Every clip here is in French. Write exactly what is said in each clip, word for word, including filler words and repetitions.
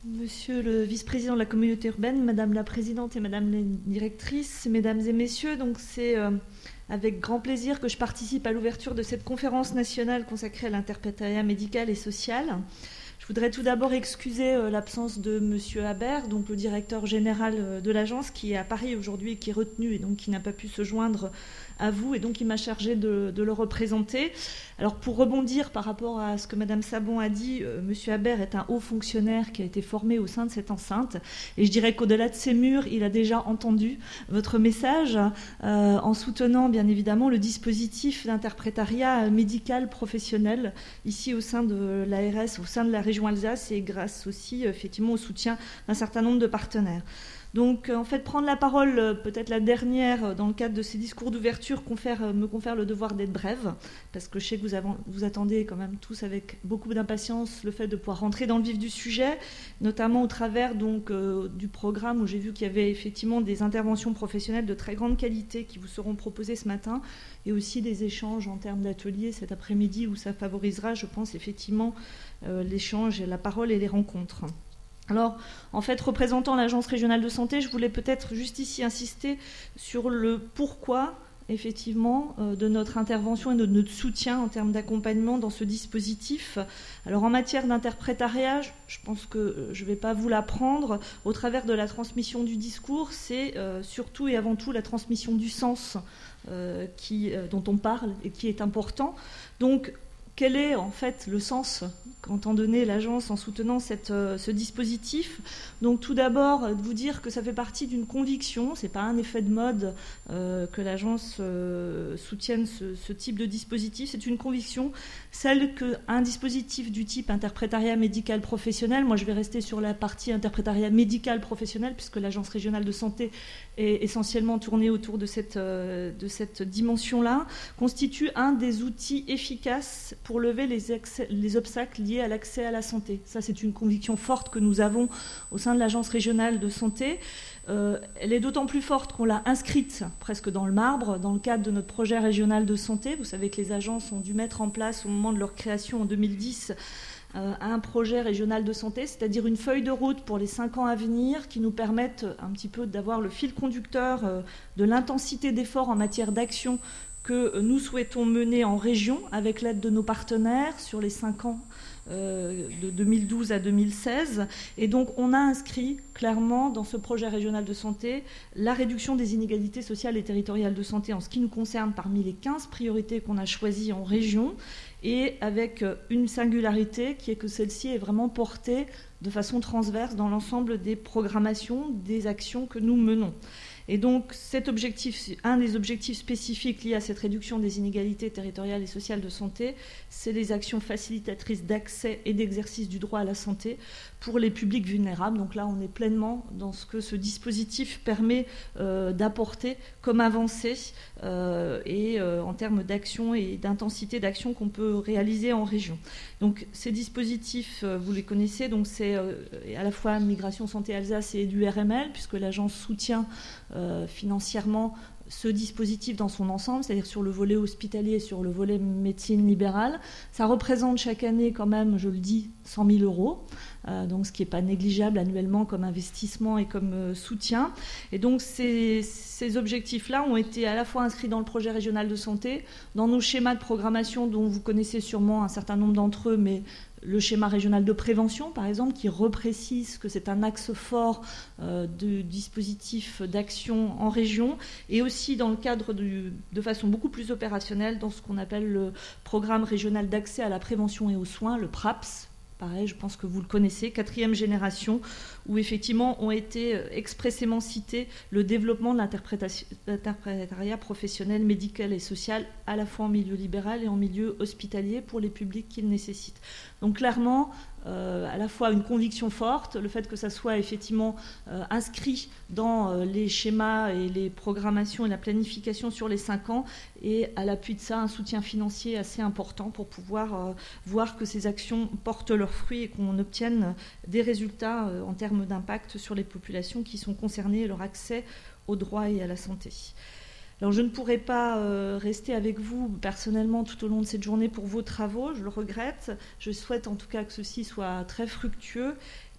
Monsieur le vice-président de la communauté urbaine, Madame la présidente et Madame la directrice, Mesdames et Messieurs, donc c'est euh, avec grand plaisir que je participe à l'ouverture de cette conférence nationale consacrée à l'interprétariat médical et social. Je voudrais tout d'abord excuser euh, l'absence de Monsieur Habert, donc le directeur général euh, de l'agence, qui est à Paris aujourd'hui et qui est retenu et donc qui n'a pas pu se joindre à vous, et donc il m'a chargé de, de le représenter. Alors pour rebondir par rapport à ce que Madame Sabon a dit, euh, Monsieur Habert est un haut fonctionnaire qui a été formé au sein de cette enceinte, et je dirais qu'au-delà de ces murs, il a déjà entendu votre message euh, en soutenant bien évidemment le dispositif d'interprétariat médical professionnel ici au sein de l'A R S, au sein de la région Alsace, et grâce aussi effectivement au soutien d'un certain nombre de partenaires. Donc, en fait, prendre la parole, peut-être la dernière, dans le cadre de ces discours d'ouverture, confère, me confère le devoir d'être brève, parce que je sais que vous, avez, vous attendez quand même tous avec beaucoup d'impatience le fait de pouvoir rentrer dans le vif du sujet, notamment au travers donc, euh, du programme où j'ai vu qu'il y avait effectivement des interventions professionnelles de très grande qualité qui vous seront proposées ce matin, et aussi des échanges en termes d'ateliers cet après-midi où ça favorisera, je pense, effectivement, euh, l'échange, la parole et les rencontres. Alors, en fait, représentant l'Agence régionale de santé, je voulais peut-être juste ici insister sur le pourquoi, effectivement, euh, de notre intervention et de notre soutien en termes d'accompagnement dans ce dispositif. Alors, en matière d'interprétariat, je pense que je ne vais pas vous l'apprendre, au travers de la transmission du discours, c'est euh, surtout et avant tout la transmission du sens euh, qui, euh, dont on parle et qui est important. Donc, quel est en fait le sens qu'entend donner l'agence en soutenant cette, euh, ce dispositif? Donc tout d'abord, de vous dire que ça fait partie d'une conviction, ce n'est pas un effet de mode euh, que l'agence euh, soutienne ce, ce type de dispositif, c'est une conviction, celle qu'un dispositif du type interprétariat médical professionnel, moi je vais rester sur la partie interprétariat médical professionnel puisque l'agence régionale de santé est essentiellement tournée autour de cette, euh, de cette dimension-là, constitue un des outils efficaces pour lever les, accès, les obstacles liés à l'accès à la santé. Ça, c'est une conviction forte que nous avons au sein de l'Agence régionale de santé. Euh, elle est d'autant plus forte qu'on l'a inscrite presque dans le marbre dans le cadre de notre projet régional de santé. Vous savez que les agences ont dû mettre en place au moment de leur création en deux mille dix euh, un projet régional de santé, c'est-à-dire une feuille de route pour les cinq ans à venir qui nous permettent un petit peu d'avoir le fil conducteur euh, de l'intensité d'efforts en matière d'action que nous souhaitons mener en région avec l'aide de nos partenaires sur les cinq ans euh, de deux mille douze à deux mille seize. Et donc on a inscrit clairement dans ce projet régional de santé la réduction des inégalités sociales et territoriales de santé en ce qui nous concerne parmi les quinze priorités qu'on a choisies en région, et avec une singularité qui est que celle-ci est vraiment portée de façon transverse dans l'ensemble des programmations, des actions que nous menons. Et donc, cet objectif, un des objectifs spécifiques liés à cette réduction des inégalités territoriales et sociales de santé, c'est les actions facilitatrices d'accès et d'exercice du droit à la santé pour les publics vulnérables. Donc là, on est pleinement dans ce que ce dispositif permet euh, d'apporter comme avancée euh, et euh, en termes d'action et d'intensité d'action qu'on peut réaliser en région. Donc, ces dispositifs, euh, vous les connaissez, donc c'est euh, à la fois Migration Santé Alsace et du R M L, puisque l'agence soutient Euh, financièrement ce dispositif dans son ensemble, c'est-à-dire sur le volet hospitalier et sur le volet médecine libérale. Ça représente chaque année quand même, je le dis, cent mille euros, euh, donc ce qui n'est pas négligeable annuellement comme investissement et comme euh, soutien. Et donc ces, ces objectifs-là ont été à la fois inscrits dans le projet régional de santé, dans nos schémas de programmation dont vous connaissez sûrement un certain nombre d'entre eux, mais le schéma régional de prévention, par exemple, qui reprécise que c'est un axe fort euh, de dispositif d'action en région, et aussi dans le cadre du, de façon beaucoup plus opérationnelle dans ce qu'on appelle le programme régional d'accès à la prévention et aux soins, le PRAPS. Pareil, je pense que vous le connaissez, quatrième génération, où effectivement ont été expressément cités le développement de l'interprétariat professionnel, médical et social, à la fois en milieu libéral et en milieu hospitalier pour les publics qui le nécessitent. Donc clairement, euh, à la fois une conviction forte, le fait que ça soit effectivement euh, inscrit dans euh, les schémas et les programmations et la planification sur les cinq ans, et à l'appui de ça, un soutien financier assez important pour pouvoir euh, voir que ces actions portent leurs fruits et qu'on obtienne des résultats euh, en termes d'impact sur les populations qui sont concernées et leur accès aux droits et à la santé. Alors je ne pourrai pas euh, rester avec vous personnellement tout au long de cette journée pour vos travaux, je le regrette. Je souhaite en tout cas que ceci soit très fructueux.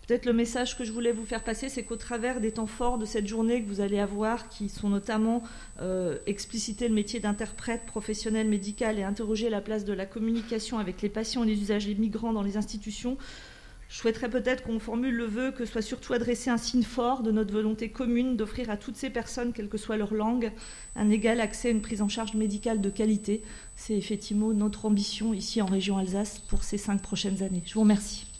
Peut-être le message que je voulais vous faire passer, c'est qu'au travers des temps forts de cette journée que vous allez avoir, qui sont notamment euh, expliciter le métier d'interprète professionnel médical et interroger la place de la communication avec les patients et les usagers migrants dans les institutions, je souhaiterais peut-être qu'on formule le vœu que soit surtout adressé un signe fort de notre volonté commune d'offrir à toutes ces personnes, quelle que soit leur langue, un égal accès à une prise en charge médicale de qualité. C'est effectivement notre ambition ici en région Alsace pour ces cinq prochaines années. Je vous remercie.